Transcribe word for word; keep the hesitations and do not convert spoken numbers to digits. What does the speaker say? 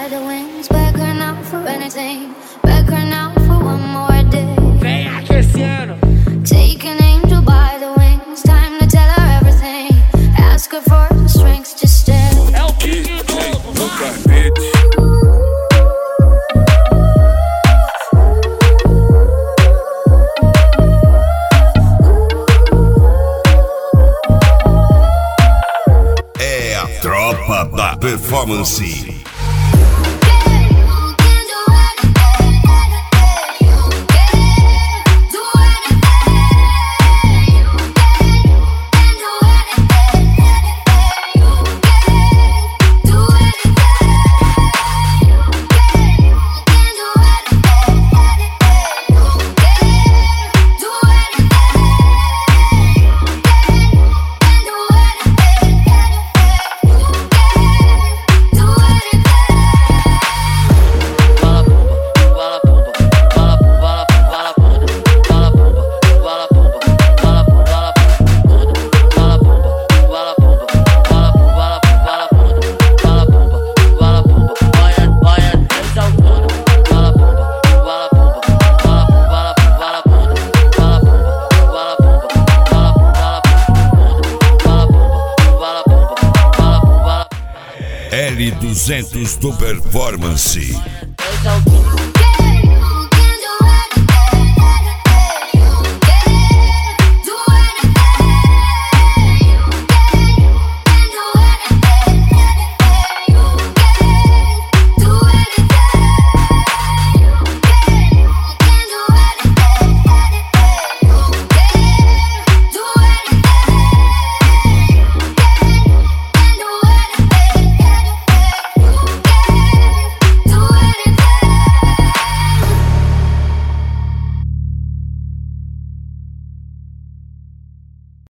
by the wings. Beg her now for anything. Beg her now for one more day. Vem aquecendo. Take an angel by the wings. Time to tell her everything. Ask her for the strength to stay. É o King novo, no vai. carpete. É a tropa da performance. L duzentos do Performance.